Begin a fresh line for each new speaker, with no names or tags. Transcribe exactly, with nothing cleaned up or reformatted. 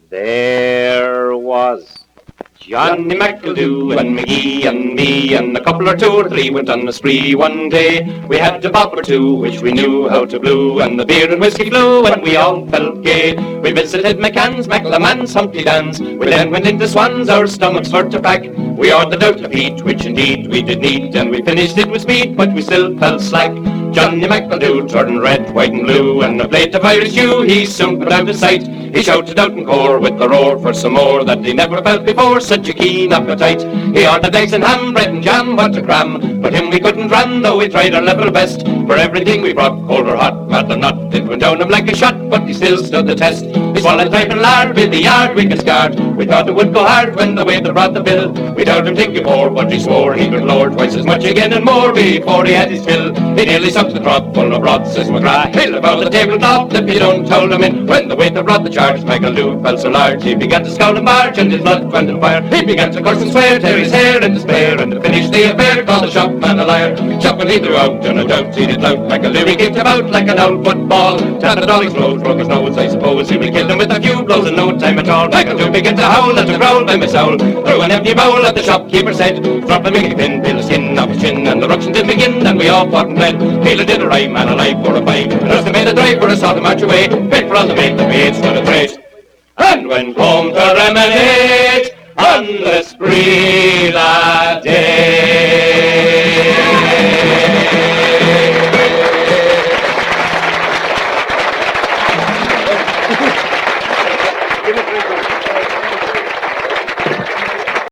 There was Johnny McEldew and McGee and me and a couple or two or three went on a spree one day. We had a pop or two which we knew how to blew, and the beer and whiskey flew and we all felt gay. We visited McCann's, McLaman's, Humpty Dan's. We then went into Swan's, our stomachs for to pack. We ordered out a peat, which indeed we did need, and we finished it with speed, but we still felt slack. Johnny McEldew turned red, white and blue, and a plate of Irish stew he soon put out of sight. He shouted out in core with the roar for some more that he never felt before, such a keen appetite. He ordered eggs and ham, bread and jam, what a cram, but him we couldn't ram, though we tried our level best. For everything we brought, cold or hot, mad or not, it went down him like a shot, but he still stood the test. He swallowed type and lard with the yard we scarred. We thought it would go hard when the waiter brought the bill. We'd heard him take you for, but he swore he could lower twice as much again and more before he had his fill. He nearly sucked the trough full of rot, says McGrath. He'll about the tablecloth if you don't hold him in. When the waiter brought the charge, McEldew felt so large, he began to scowl and barge, and his blood went on fire. He began to curse and swear, tear his hair in despair, and to finish the affair, called the shopman a liar. Shopman he threw out, and a doubt he did lout. McEldew he kicked him out like an old football. Tapped the dog's nose, broke his nose, I suppose. He killed him with a few blows in no time at all. McEldew began to howl and to growl by my soul. Threw an empty bowl at the shopkeeper said, drop a mickey pin, peel the skin off his chin, and the ruction did begin, and we all fought and bled. Peeler did a rhyme, and a life for a fight. And us made a drive for us all to march away, fit for all the mate that made stood a trade. And went home to reminate on the spree that day.